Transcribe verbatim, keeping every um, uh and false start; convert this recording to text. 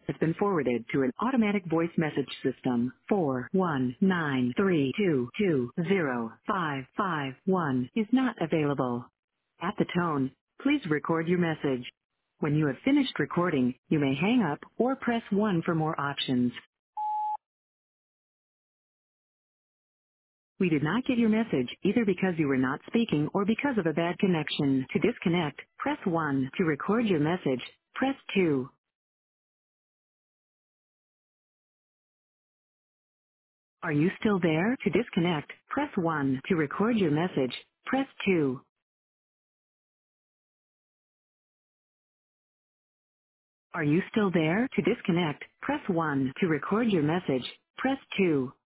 has been forwarded to an automatic voice message system. four one nine three two two zero five five one is not available. At the tone, please record your message. When you have finished recording, you may hang up or press one for more options. We did not get your message either because you were not speaking or because of a bad connection. To disconnect, press one. To record your message, press two. Are you still there? To disconnect, press one. To record your message, press two. Are you still there? To disconnect, press one. To record your message, press two.